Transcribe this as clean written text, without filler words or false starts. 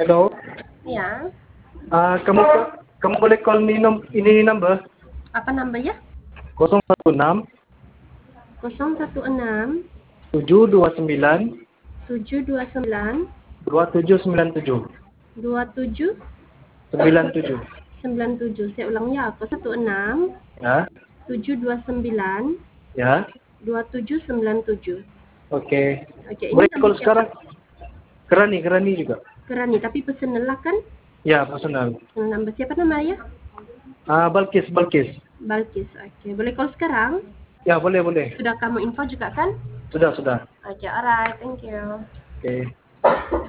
Hello. Ya. Kamu boleh call ini number Apa numbernya? 016 016 729 729 2797 27 97. 97. Saya ulang ya. 016 Ya. 729 Ya. 2797. Oke. Okey, ini Boleh number call siapa? sekarang. Kerani juga. Kerani, tapi personal lah kan? Ya, personal. Number siapa nama ya? Balkis. Balkis. Okey, boleh call sekarang? Ya, boleh. Sudah kamu info juga kan? Sudah. Okey, alright. Thank you. Oke.